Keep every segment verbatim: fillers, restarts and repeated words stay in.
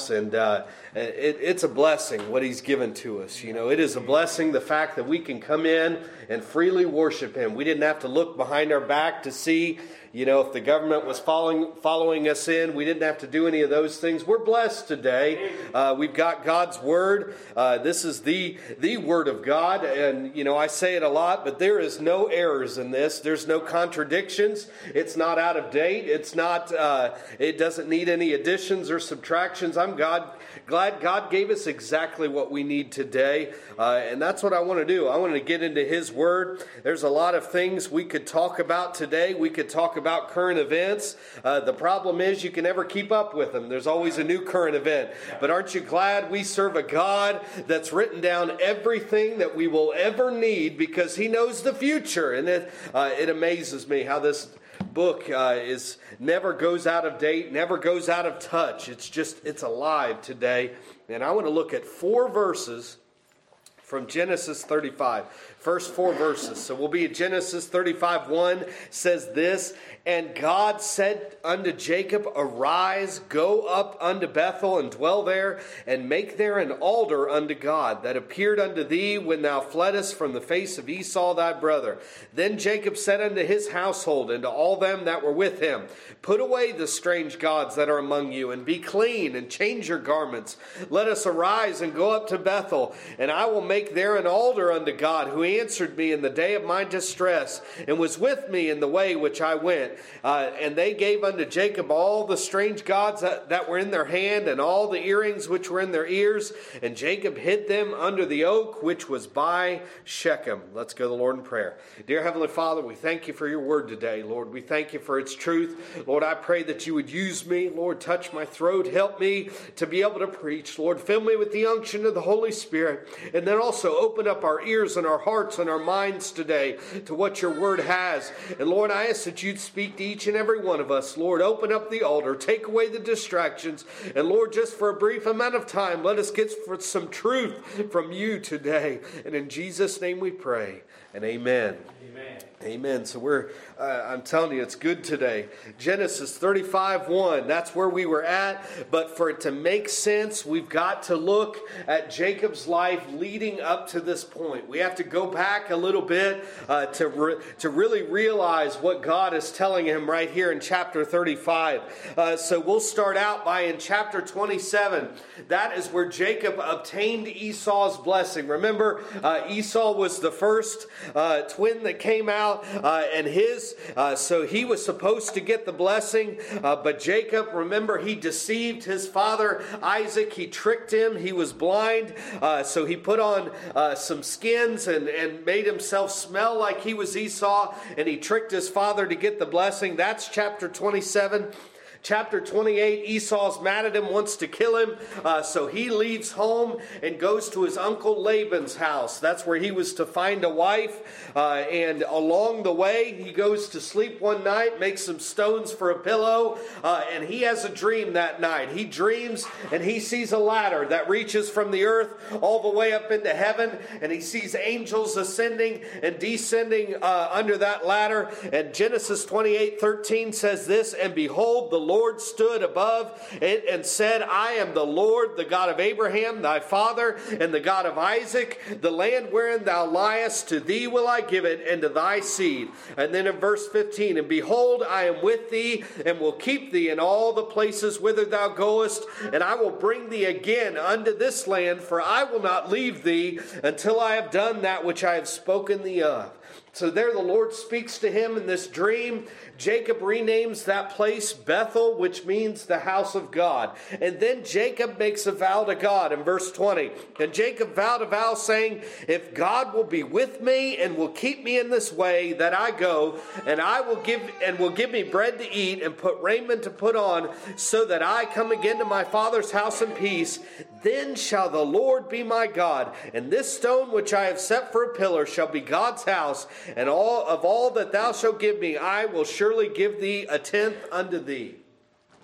house, and uh, it, it's a blessing what He's given to us. You know, it is a blessing the fact that we can come in and freely worship Him. We didn't have to look behind our back to see, you know, if the government was following following us in. We didn't have to do any of those things. We're blessed today. Uh, we've got God's Word. Uh, this is the the Word of God, and you know, I say it a lot, but there is no errors in this. There's no contradictions. It's not out of date. It's not. Uh, it doesn't need any additions or subtractions. I'm God glad God gave us exactly what we need today, uh, and that's what I want to do. I want to get into His Word. There's a lot of things we could talk about today. We could talk about current events. Uh, the problem is you can never keep up with them. There's always a new current event. But aren't you glad we serve a God that's written down everything that we will ever need because He knows the future? And it uh, it amazes me how this book uh, is never goes out of date, never goes out of touch. It's just, it's alive today. And I want to look at four verses from Genesis thirty-five. First four verses. So we'll be at Genesis thirty-five. one says this, "And God said unto Jacob, Arise, go up unto Bethel, and dwell there, and make there an altar unto God, that appeared unto thee when thou fleddest from the face of Esau thy brother. Then Jacob said unto his household, and to all them that were with him, Put away the strange gods that are among you, and be clean, and change your garments. Let us arise and go up to Bethel, and I will make there an altar unto God, who answered me in the day of my distress, and was with me in the way which I went. Uh, and they gave unto Jacob all the strange gods that, that were in their hand, and all the earrings which were in their ears. And Jacob hid them under the oak which was by Shechem." Let's go to the Lord in prayer. Dear Heavenly Father, we thank you for your word today, Lord. We thank you for its truth. Lord, I pray that you would use me. Lord, touch my throat. Help me to be able to preach. Lord, fill me with the unction of the Holy Spirit. And then also open up our ears and our hearts and our minds today to what your word has. And Lord, I ask that you'd speak to each and every one of us. Lord, open up the altar. Take away the distractions. And Lord, just for a brief amount of time, let us get for some truth from you today. And in Jesus' name we pray. And amen. Amen. Amen. So we're, uh, I'm telling you, it's good today. Genesis thirty-five one, that's where we were at. But for it to make sense, we've got to look at Jacob's life leading up to this point. We have to go back a little bit uh, to, re- to really realize what God is telling him right here in chapter thirty-five. Uh, so we'll start out by in chapter twenty-seven. That is where Jacob obtained Esau's blessing. Remember, uh, Esau was the first uh, twin that came out. Uh, and his, uh, so he was supposed to get the blessing, uh, but Jacob, remember, he deceived his father Isaac. He tricked him. He was blind, uh, so he put on uh, some skins and, and made himself smell like he was Esau, and he tricked his father to get the blessing. That's chapter twenty-seven. Chapter twenty-eight, Esau's mad at him, wants to kill him, uh, so he leaves home and goes to his uncle Laban's house. That's where he was to find a wife, uh, and along the way, he goes to sleep one night, makes some stones for a pillow, uh, and he has a dream that night. He dreams, and he sees a ladder that reaches from the earth all the way up into heaven, and he sees angels ascending and descending uh, under that ladder. And Genesis twenty-eight thirteen says this, "And behold, the Lord stood above it and said, I am the Lord, the God of Abraham, thy father, and the God of Isaac. The land wherein thou liest, to thee will I give it, and to thy seed." And then in verse fifteen, "And behold, I am with thee, and will keep thee in all the places whither thou goest, and I will bring thee again unto this land, for I will not leave thee until I have done that which I have spoken thee of." So there the Lord speaks to him in this dream. Jacob renames that place Bethel, which means the house of God. And then Jacob makes a vow to God in verse twenty. "And Jacob vowed a vow, saying, If God will be with me and will keep me in this way that I go, and I will give and will give me bread to eat and put raiment to put on, so that I come again to my father's house in peace, then shall the Lord be my God, and this stone which I have set for a pillar shall be God's house, and all of all that thou shalt give me, I will surely give thee a tenth unto thee."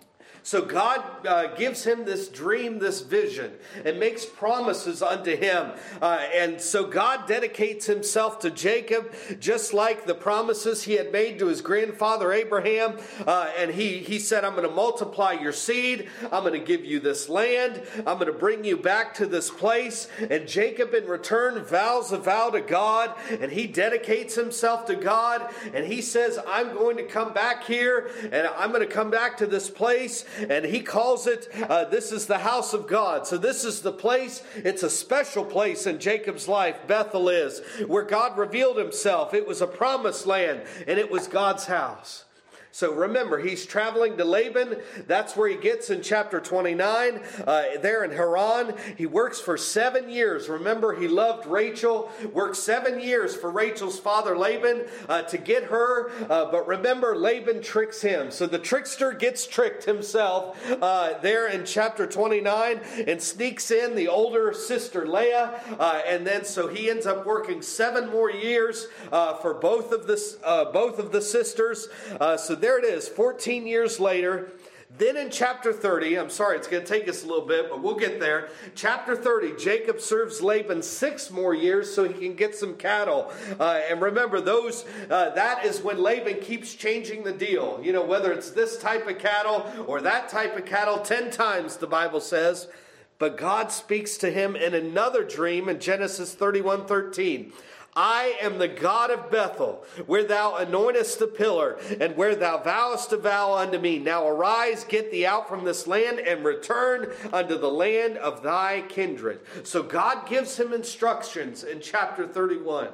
So God uh, gives him this dream, this vision, and makes promises unto him. Uh, and so God dedicates himself to Jacob, just like the promises he had made to his grandfather Abraham. Uh, and he, he said, I'm going to multiply your seed. I'm going to give you this land. I'm going to bring you back to this place. And Jacob in return vows a vow to God, and he dedicates himself to God. And he says, I'm going to come back here, and I'm going to come back to this place. And he calls it, uh, this is the house of God. So this is the place, it's a special place in Jacob's life, Bethel is, where God revealed himself. It was a promised land, and it was God's house. So remember, he's traveling to Laban. That's where he gets in chapter twenty-nine. Uh, there in Haran, he works for seven years. Remember, he loved Rachel. Worked seven years for Rachel's father Laban uh, to get her. Uh, but remember, Laban tricks him. So the trickster gets tricked himself uh, there in chapter twenty-nine and sneaks in the older sister Leah. Uh, and then so he ends up working seven more years uh, for both of the uh, both of the sisters. Uh, so there it is, fourteen years later. Then in chapter thirty, I'm sorry, it's going to take us a little bit, but we'll get there. Chapter thirty, Jacob serves Laban six more years so he can get some cattle. Uh, and remember, those uh, that is when Laban keeps changing the deal. You know, whether it's this type of cattle or that type of cattle, ten times the Bible says. But God speaks to him in another dream in Genesis thirty-one thirteen. I am the God of Bethel, where thou anointest the pillar, and where thou vowest a vow unto me. Now arise, get thee out from this land, and return unto the land of thy kindred. So God gives him instructions in chapter thirty-one.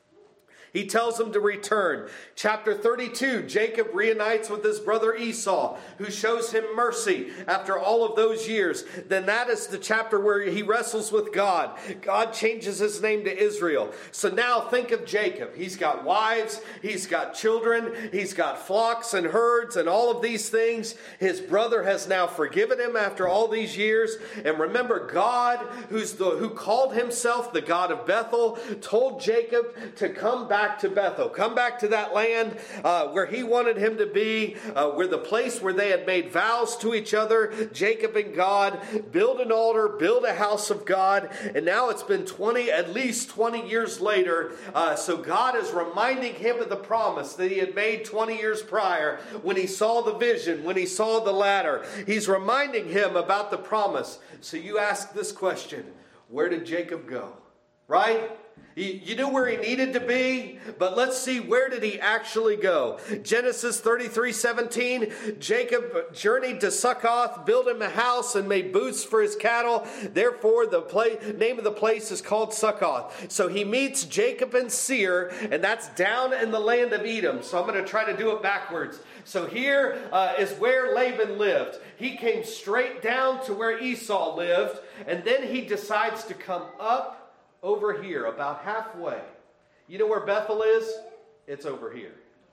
He tells him to return. Chapter thirty-two, Jacob reunites with his brother Esau, who shows him mercy after all of those years. Then that is the chapter where he wrestles with God. God changes his name to Israel. So now think of Jacob. He's got wives, he's got children, he's got flocks and herds and all of these things. His brother has now forgiven him after all these years. And remember, God, who's the who called himself the God of Bethel, told Jacob to come back to Bethel. Come back to that land uh, where he wanted him to be, uh, where the place where they had made vows to each other, Jacob and God, build an altar, build a house of God. And now it's been twenty, at least twenty years later. Uh, so God is reminding him of the promise that he had made twenty years prior when he saw the vision, when he saw the ladder. He's reminding him about the promise. So you ask this question, where did Jacob go? Right? You knew where he needed to be, but let's see, where did he actually go? Genesis thirty-three seventeen, Jacob journeyed to Succoth, built him a house, and made booths for his cattle. Therefore, the play, name of the place is called Succoth. So he meets Jacob and Seir, and that's down in the land of Edom. So I'm going to try to do it backwards. So here uh, is where Laban lived. He came straight down to where Esau lived, and then he decides to come up over here, about halfway. You know where Bethel is? It's over here.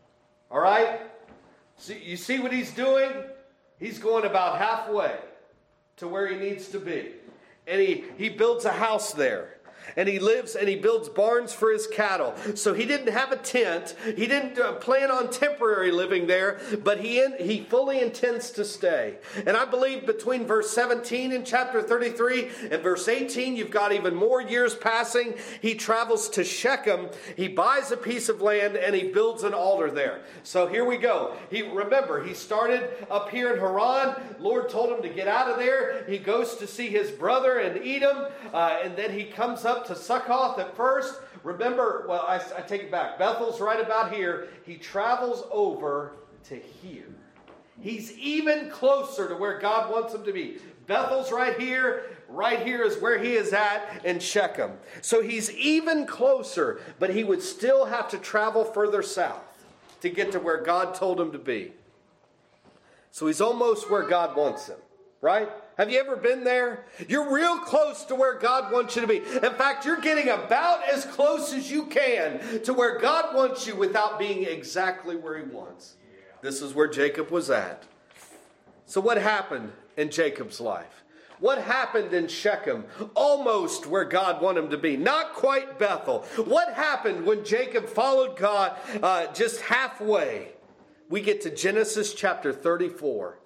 All right? So you see what he's doing? He's going about halfway to where he needs to be. And he, he builds a house there. And he lives and he builds barns for his cattle. So he didn't have a tent. He didn't uh, plan on temporary living there. But he in, he fully intends to stay. And I believe between verse seventeen in chapter thirty-three and verse eighteen, you've got even more years passing. He travels to Shechem. He buys a piece of land and he builds an altar there. So here we go. He remember, he started up here in Haran. Lord told him to get out of there. He goes to see his brother in Edom. Uh, and then he comes up to Succoth at first. Remember, well, I, I take it back. Bethel's right about here. He travels over to here. He's even closer to where God wants him to be. Bethel's right here. Right here is where he is at in Shechem. So he's even closer, but he would still have to travel further south to get to where God told him to be. So he's almost where God wants him, right? Have you ever been there? You're real close to where God wants you to be. In fact, you're getting about as close as you can to where God wants you without being exactly where he wants. This is where Jacob was at. So what happened in Jacob's life? What happened in Shechem? Almost where God wanted him to be. Not quite Bethel. What happened when Jacob followed God uh, just halfway? We get to Genesis chapter thirty-four.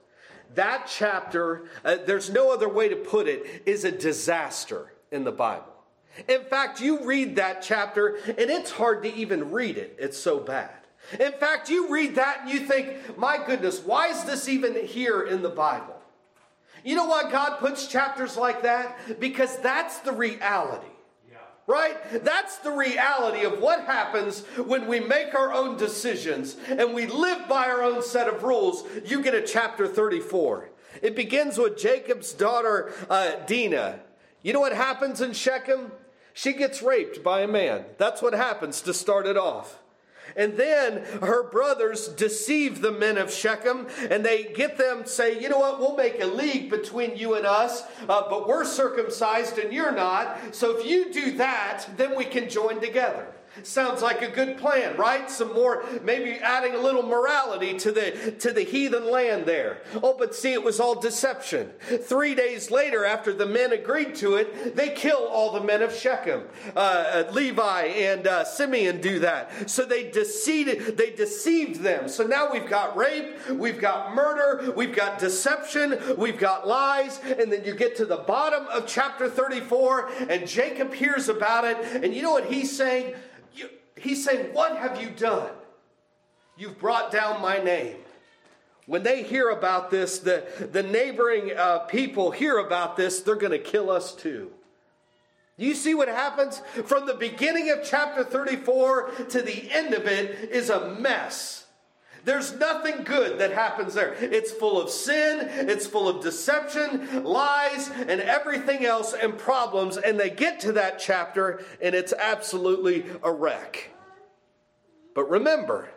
that chapter, uh, there's no other way to put it, is a disaster in the Bible. In fact, you read that chapter and it's hard to even read it. It's so bad. In fact, you read that and you think, my goodness, why is this even here in the Bible? You know why God puts chapters like that? Because that's the reality. Right? That's the reality of what happens when we make our own decisions and we live by our own set of rules. You get a chapter thirty-four. It begins with Jacob's daughter, uh, Dinah. You know what happens in Shechem? She gets raped by a man. That's what happens to start it off. And then her brothers deceive the men of Shechem, and they get them say, you know what, we'll make a league between you and us, uh, but we're circumcised and you're not. So if you do that, then we can join together. Sounds like a good plan, right? Some more, maybe adding a little morality to the to the heathen land there. Oh, but see, it was all deception. Three days later, after the men agreed to it, they kill all the men of Shechem. Uh, Levi and uh, Simeon do that. So they deceived, they deceived them. So now we've got rape, we've got murder, we've got deception, we've got lies, and then you get to the bottom of chapter thirty-four, and Jacob hears about it, and you know what he's saying? He's saying, what have you done? You've brought down my name. When they hear about this, the, the neighboring uh, people hear about this, they're going to kill us too. You see what happens? From the beginning of chapter thirty-four to the end of it is a mess. There's nothing good that happens there. It's full of sin, it's full of deception, lies, and everything else and problems. And they get to that chapter and it's absolutely a wreck. But remember,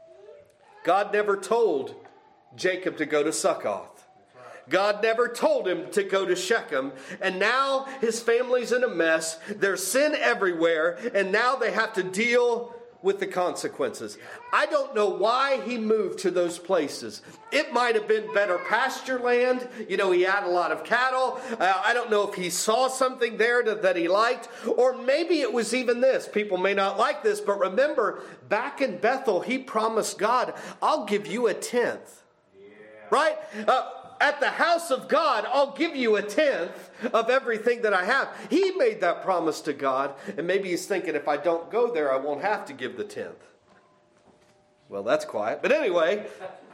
God never told Jacob to go to Succoth. God never told him to go to Shechem. And now his family's in a mess. There's sin everywhere. And now they have to deal with the consequences. I don't know why he moved to those places. It might have been better pasture land. You know, he had a lot of cattle. Uh, I don't know if he saw something there to, that he liked. Or maybe it was even this. People may not like this, but remember, back in Bethel, he promised God, I'll give you a tenth. Yeah. Right? Uh, At the house of God, I'll give you a tenth of everything that I have. He made that promise to God, and maybe he's thinking, if I don't go there, I won't have to give the tenth. Well, that's quiet. But anyway,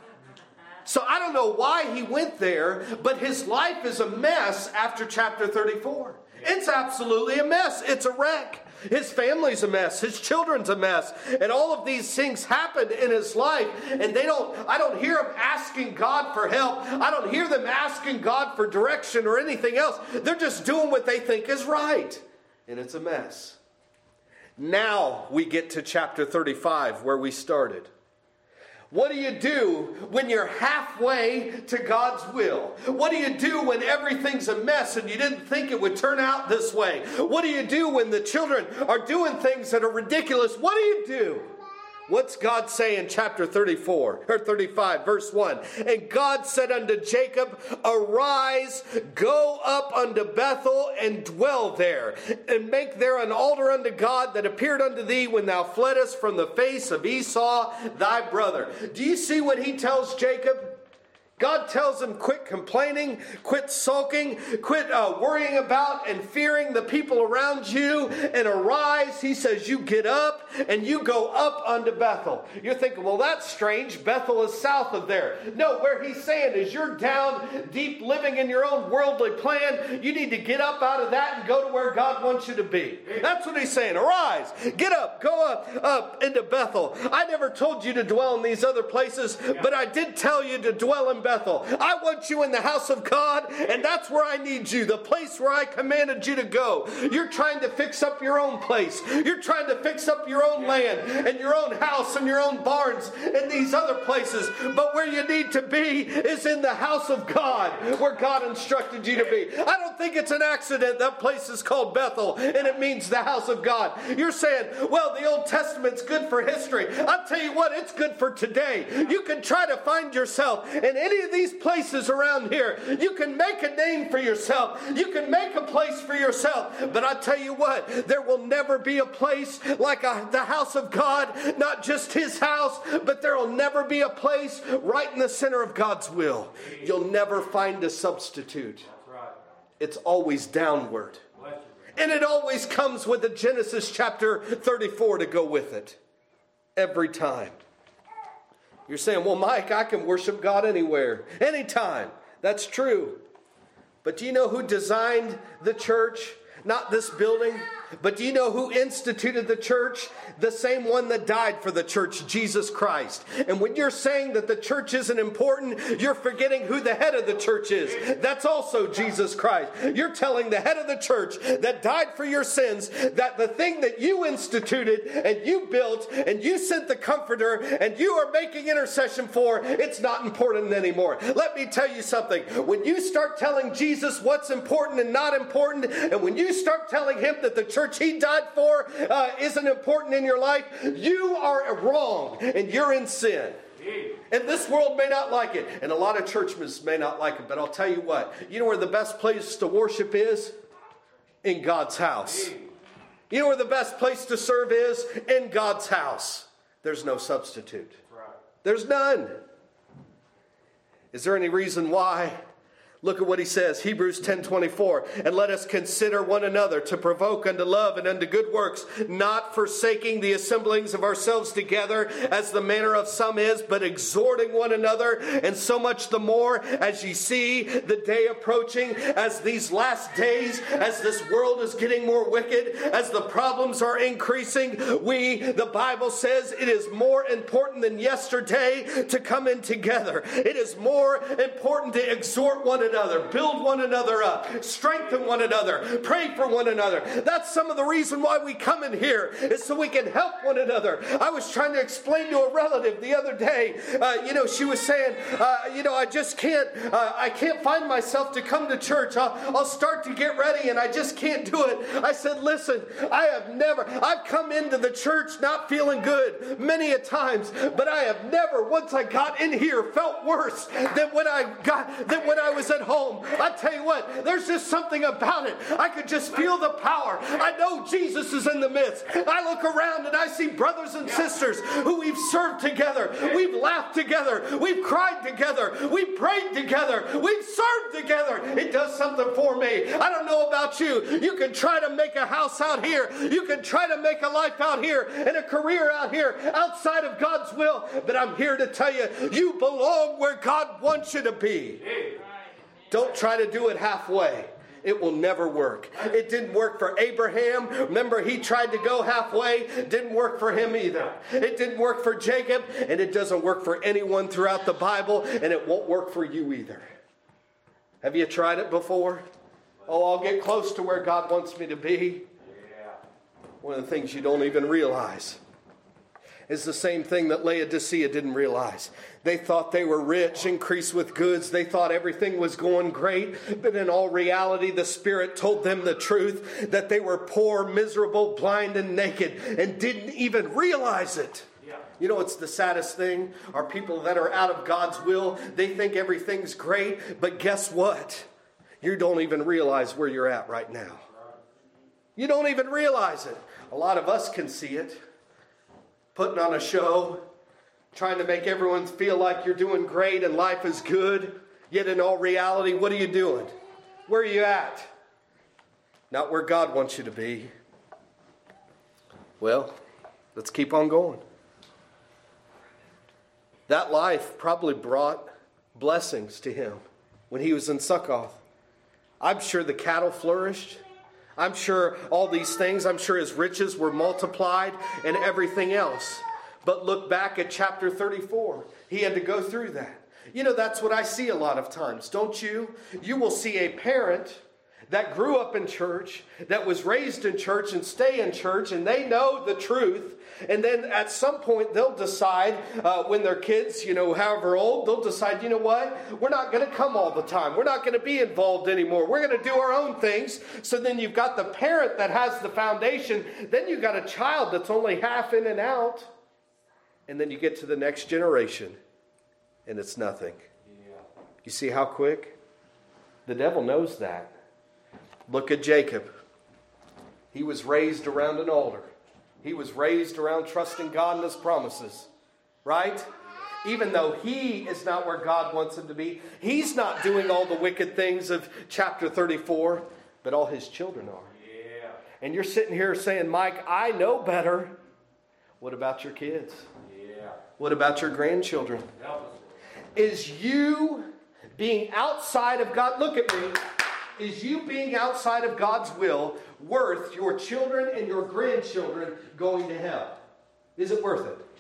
so I don't know why he went there, but his life is a mess after chapter thirty-four. It's absolutely a mess. It's a wreck. His family's a mess. His children's a mess. And all of these things happened in his life. And they don't, I don't hear them asking God for help. I don't hear them asking God for direction or anything else. They're just doing what they think is right. And it's a mess. Now we get to chapter thirty-five where we started. What do you do when you're halfway to God's will? What do you do when everything's a mess and you didn't think it would turn out this way? What do you do when the children are doing things that are ridiculous? What do you do? What's God say in chapter thirty-four or thirty-five, verse one? And God said unto Jacob, arise, go up unto Bethel and dwell there, and make there an altar unto God that appeared unto thee when thou fleddest from the face of Esau thy brother. Do you see what he tells Jacob? God tells him, quit complaining, quit sulking, quit uh, worrying about and fearing the people around you, and arise. He says, you get up and you go up unto Bethel. You're thinking, well, that's strange. Bethel is south of there. No, where he's saying is you're down deep living in your own worldly plan. You need to get up out of that and go to where God wants you to be. That's what he's saying. Arise, get up, go up, up into Bethel. I never told you to dwell in these other places, but I did tell you to dwell in Bethel. Bethel. I want you in the house of God, and that's where I need you, the place where I commanded you to go. You're trying to fix up your own place. You're trying to fix up your own land and your own house and your own barns and these other places. But where you need to be is in the house of God, where God instructed you to be. I don't think it's an accident that place is called Bethel, and it means the house of God. You're saying, well, the Old Testament's good for history. I'll tell you what, it's good for today. You can try to find yourself in any any of these places around here. You can make a name for yourself. You can make a place for yourself. But I tell you what, there will never be a place like a, the house of God, not just His house, but there will never be a place right in the center of God's will. You'll never find a substitute. It's always downward. And it always comes with a Genesis chapter thirty-four to go with it. Every time. You're saying, well, Mike, I can worship God anywhere, anytime. That's true. But do you know who designed the church? Not this building. But do you know who instituted the church? The same one that died for the church, Jesus Christ. And when you're saying that the church isn't important, you're forgetting who the head of the church is. That's also Jesus Christ. You're telling the head of the church that died for your sins that the thing that you instituted and you built and you sent the comforter and you are making intercession for, it's not important anymore. Let me tell you something. When you start telling Jesus what's important and not important, and when you start telling Him that the church He died for uh, isn't important in your life, you are wrong and you're in sin. And this world may not like it, and a lot of churchmen may not like it, but I'll tell you what, you know where the best place to worship is? In God's house. You know where the best place to serve is? In God's house. There's no substitute. There's none. Is there any reason why? Look at what he says, Hebrews ten twenty-four. And let us consider one another to provoke unto love and unto good works, not forsaking the assemblings of ourselves together, as the manner of some is, but exhorting one another, and so much the more as ye see the day approaching, as these last days, as this world is getting more wicked, as the problems are increasing. We, the Bible says, it is more important than yesterday to come in together. It is more important to exhort one another. Another, build one another up, strengthen one another, pray for one another. That's some of the reason why we come in here, is so we can help one another. I was trying to explain to a relative the other day, uh, you know, she was saying, uh, you know, I just can't, uh, I can't find myself to come to church. I'll, I'll start to get ready and I just can't do it. I said, listen, I have never, I've come into the church not feeling good many a times, but I have never, once I got in here, felt worse than when I got, than when I was at home. I tell you what, there's just something about it. I could just feel the power. I know Jesus is in the midst. I look around and I see brothers and sisters who we've served together. We've laughed together. We've cried together. We've prayed together. We've served together. It does something for me. I don't know about you. You can try to make a house out here. You can try to make a life out here and a career out here outside of God's will. But I'm here to tell you, you belong where God wants you to be. Don't try to do it halfway. It will never work. It didn't work for Abraham. Remember, he tried to go halfway. It didn't work for him either. It didn't work for Jacob, and it doesn't work for anyone throughout the Bible, and it won't work for you either. Have you tried it before? Oh, I'll get close to where God wants me to be. One of the things you don't even realize is the same thing that Laodicea didn't realize. They thought they were rich, increased with goods. They thought everything was going great. But in all reality, the Spirit told them the truth, that they were poor, miserable, blind, and naked, and didn't even realize it. Yeah. You know, it's the saddest thing. Are people that are out of God's will, they think everything's great. But guess what? You don't even realize where you're at right now. You don't even realize it. A lot of us can see it. Putting on a show, trying to make everyone feel like you're doing great and life is good. Yet in all reality, what are you doing? Where are you at? Not where God wants you to be. Well, let's keep on going. That life probably brought blessings to him when he was in Succoth. I'm sure the cattle flourished. I'm sure all these things, I'm sure his riches were multiplied and everything else. But look back at chapter thirty-four. He had to go through that. You know, that's what I see a lot of times, don't you? You will see a parent that grew up in church, that was raised in church and stay in church, and they know the truth. And then at some point they'll decide, uh, when their kids, you know, however old, they'll decide, you know what? We're not going to come all the time. We're not going to be involved anymore. We're going to do our own things. So then you've got the parent that has the foundation. Then you've got a child that's only half in and out. And then you get to the next generation, and it's nothing. You see how quick? The devil knows that. Look at Jacob. He was raised around an altar. He was raised around trusting God and His promises. Right? Even though he is not where God wants him to be. He's not doing all the wicked things of chapter thirty-four. But all his children are. Yeah. And you're sitting here saying, Mike, I know better. What about your kids? Yeah. What about your grandchildren? Is you being outside of God, look at me, is you being outside of God's will worth your children and your grandchildren going to hell? Is it worth it?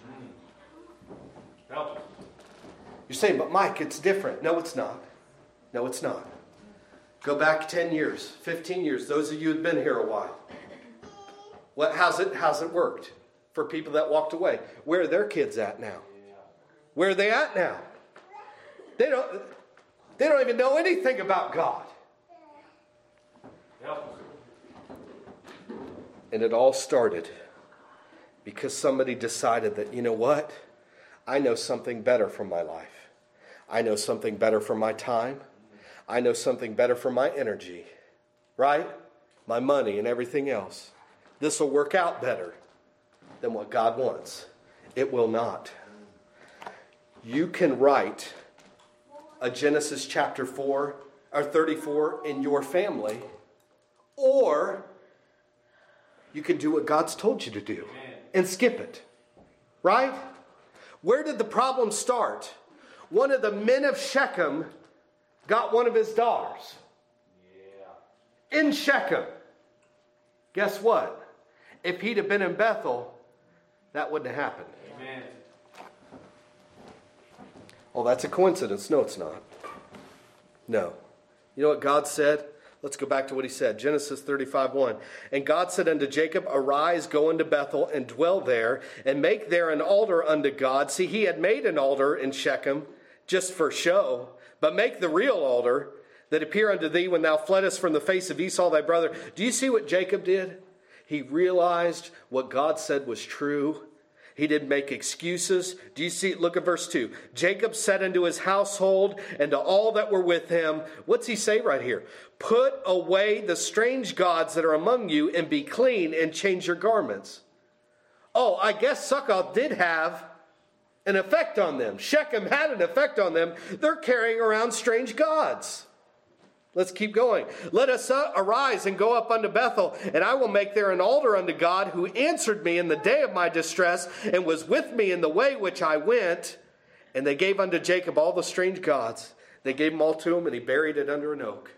Help. You're saying, but Mike, it's different. No, it's not. No, it's not. Go back ten years, fifteen years. Those of you who've been here a while. What? How's it? How's it worked for people that walked away? Where are their kids at now? Where are they at now? They don't. They don't even know anything about God. And it all started because somebody decided that, you know what? I know something better for my life. I know something better for my time. I know something better for my energy. Right? My money and everything else. This will work out better than what God wants. It will not. You can write a Genesis chapter four or thirty-four in your family, or you can do what God's told you to do and skip it. Right? Where did the problem start? One of the men of Shechem got one of his daughters. Yeah. In Shechem. Guess what? If he'd have been in Bethel, that wouldn't have happened. Amen. Oh, that's a coincidence. No, it's not. No. You know what God said? Let's go back to what he said. Genesis thirty-five one. And God said unto Jacob, Arise, go unto Bethel, and dwell there, and make there an altar unto God. See, he had made an altar in Shechem, just for show. But make the real altar that appear unto thee when thou fleddest from the face of Esau thy brother. Do you see what Jacob did? He realized what God said was true. He didn't make excuses. Do you see? Look at verse two. Jacob said unto his household and to all that were with him. What's he say right here? Put away the strange gods that are among you and be clean and change your garments. Oh, I guess Succoth did have an effect on them. Shechem had an effect on them. They're carrying around strange gods. Let's keep going. Let us uh, arise and go up unto Bethel, and I will make there an altar unto God, who answered me in the day of my distress, and was with me in the way which I went. And they gave unto Jacob all the strange gods. They gave them all to him, and he buried it under an oak.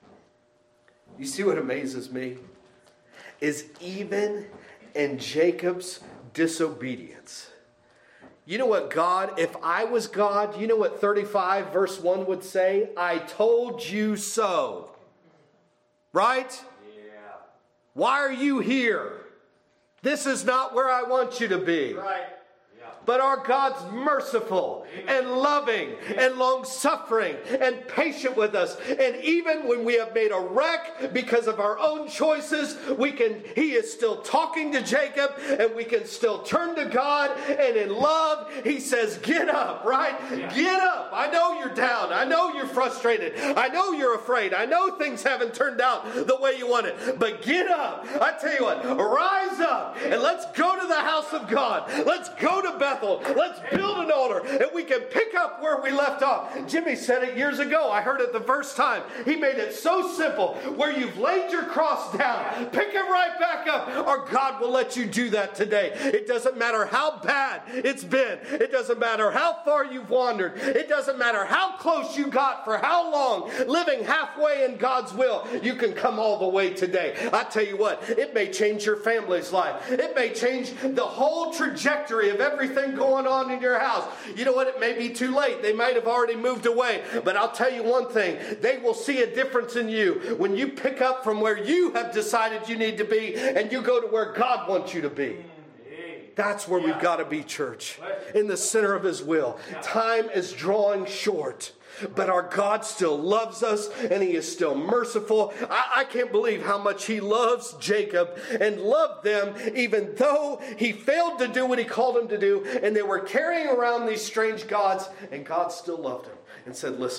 You see what amazes me? Is even in Jacob's disobedience. You know what God, if I was God, you know what thirty-five verse one would say? I told you so. Right? Yeah. Why are you here? This is not where I want you to be. Right. But our God's merciful and loving and long-suffering and patient with us. And even when we have made a wreck because of our own choices, we can. He is still talking to Jacob, and we can still turn to God. And in love, he says, get up, right? Yeah. Get up. I know you're down. I know you're frustrated. I know you're afraid. I know things haven't turned out the way you want it. But get up. I tell you what, rise up and let's go to the house of God. Let's go to Bethel. Let's build an altar and we can pick up where we left off. Jimmy said it years ago. I heard it the first time. He made it so simple. Where you've laid your cross down, pick it right back up, or God will let you do that today. It doesn't matter how bad it's been. It doesn't matter how far you've wandered. It doesn't matter how close you got for how long. Living halfway in God's will, you can come all the way today. I tell you what, it may change your family's life. It may change the whole trajectory of everything going on in your house. You know what? It may be too late. They might have already moved away. But I'll tell you one thing. They will see a difference in you when you pick up from where you have decided you need to be and you go to where God wants you to be. That's where we've got to be, church. In the center of His will. Time is drawing short. But our God still loves us, and He is still merciful. I, I can't believe how much He loves Jacob and loved them, even though he failed to do what He called him to do, and they were carrying around these strange gods, and God still loved him and said, listen,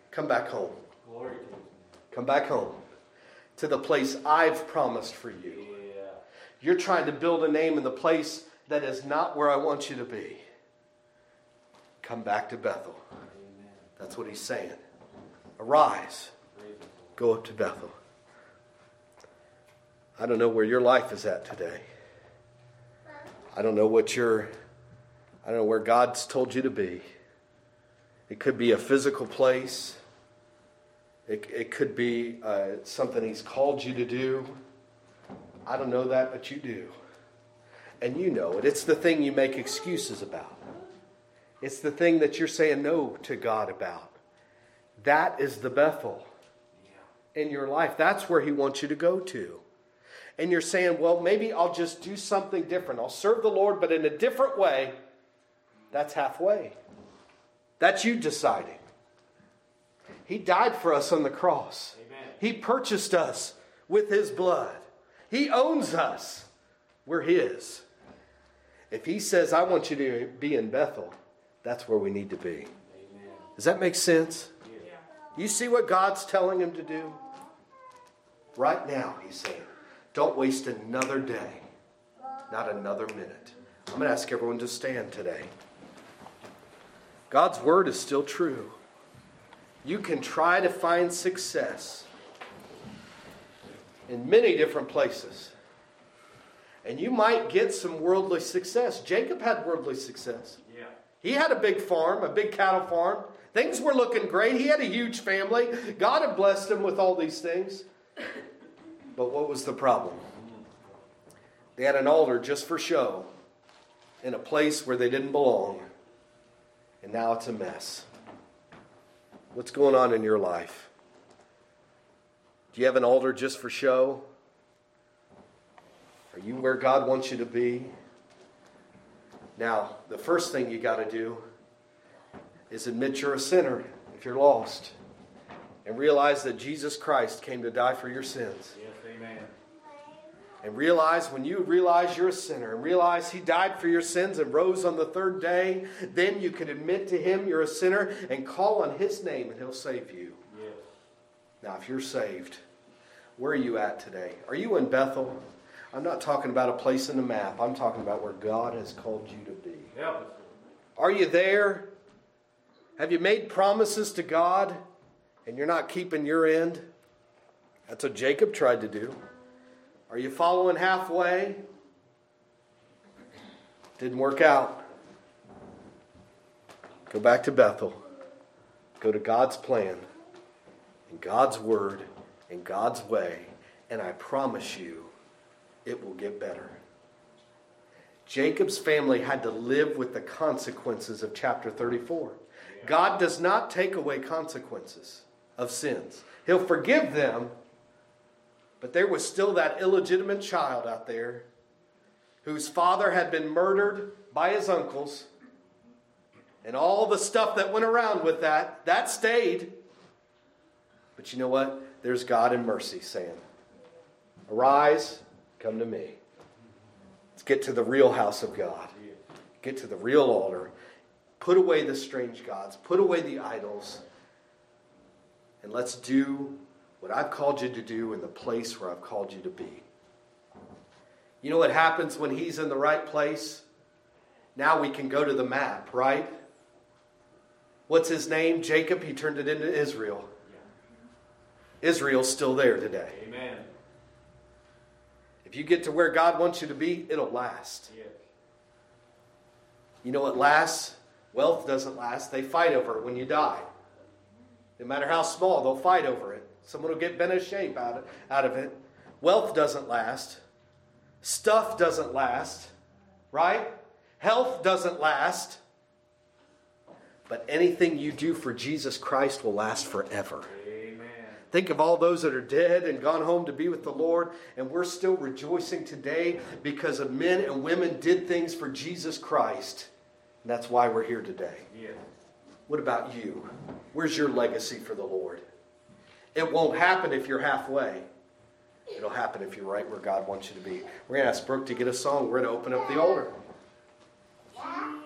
come back home. Glory to you. Come back home to the place I've promised for you. Yeah. You're trying to build a name in the place that is not where I want you to be. Come back to Bethel. Amen. That's what he's saying. Arise. Go up to Bethel. I don't know where your life is at today. I don't know what your, I don't know where God's told you to be. It could be a physical place. It, it could be uh, something he's called you to do. I don't know that, but you do. And you know it. It's the thing you make excuses about. It's the thing that you're saying no to God about. That is the Bethel in your life. That's where he wants you to go to. And you're saying, well, maybe I'll just do something different. I'll serve the Lord, but in a different way. That's halfway. That's you deciding. He died for us on the cross. Amen. He purchased us with his blood. He owns us. We're his. If he says, I want you to be in Bethel, that's where we need to be. Amen. Does that make sense? Yeah. You see what God's telling him to do? Right now, he's saying, don't waste another day. Not another minute. I'm going to ask everyone to stand today. God's word is still true. You can try to find success in many different places. And you might get some worldly success. Jacob had worldly success. Yeah. He had a big farm, a big cattle farm. Things were looking great. He had a huge family. God had blessed him with all these things. But what was the problem? They had an altar just for show in a place where they didn't belong. And now it's a mess. What's going on in your life? Do you have an altar just for show? Are you where God wants you to be? Now, the first thing you got to do is admit you're a sinner if you're lost. And realize that Jesus Christ came to die for your sins. Yes, amen. And realize when you realize you're a sinner and realize he died for your sins and rose on the third day, then you can admit to him you're a sinner and call on his name and he'll save you. Yes. Now, if you're saved, where are you at today? Are you in Bethel? I'm not talking about a place in the map. I'm talking about where God has called you to be. Help us. Are you there? Have you made promises to God and you're not keeping your end? That's what Jacob tried to do. Are you following halfway? Didn't work out. Go back to Bethel. Go to God's plan and God's word and God's way. And I promise you, it will get better. Jacob's family had to live with the consequences of chapter thirty-four. God does not take away consequences of sins. He'll forgive them. But there was still that illegitimate child out there whose father had been murdered by his uncles. And all the stuff that went around with that, that stayed. But you know what? There's God in mercy saying, arise, come to me. Let's get to the real house of God. Get to the real altar. Put away the strange gods. Put away the idols. And let's do what I've called you to do in the place where I've called you to be. You know what happens when he's in the right place? Now we can go to the map, right? What's his name? Jacob. He turned it into Israel. Israel's still there today. Amen. If you get to where God wants you to be, it'll last. Yes. You know what lasts? Wealth doesn't last. They fight over it when you die. No matter how small, they'll fight over it. Someone will get bent out of shape out of, out of it. Wealth doesn't last. Stuff doesn't last. Right? Health doesn't last. But anything you do for Jesus Christ will last forever. Amen. Think of all those that are dead and gone home to be with the Lord. And we're still rejoicing today because of men and women did things for Jesus Christ. And that's why we're here today. Yes. What about you? Where's your legacy for the Lord? It won't happen if you're halfway. It'll happen if you're right where God wants you to be. We're going to ask Brooke to get a song. We're going to open up the altar.